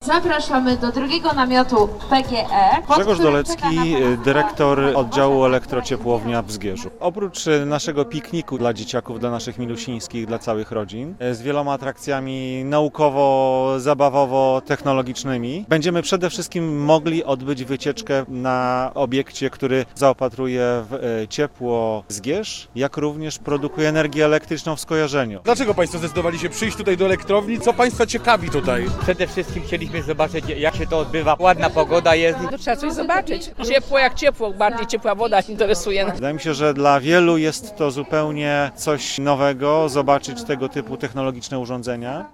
Zapraszamy do drugiego namiotu PGE. Grzegorz Dolecki, dyrektor oddziału Elektrociepłownia w Zgierzu. Oprócz naszego pikniku dla dzieciaków, dla naszych milusińskich, dla całych rodzin, z wieloma atrakcjami naukowo-zabawowo-technologicznymi, będziemy przede wszystkim mogli odbyć wycieczkę na obiekcie, który zaopatruje w ciepło Zgierz, jak również produkuje energię elektryczną w skojarzeniu. Dlaczego Państwo zdecydowali się przyjść tutaj do elektrowni? Co Państwa ciekawi tutaj? Przede wszystkim chcieliśmy zobaczyć, jak się to odbywa. Ładna pogoda jest. To trzeba coś zobaczyć. Ciepło jak ciepło, bardziej ciepła woda interesuje. Wydaje mi się, że dla wielu jest to zupełnie coś nowego, zobaczyć tego typu technologiczne urządzenia.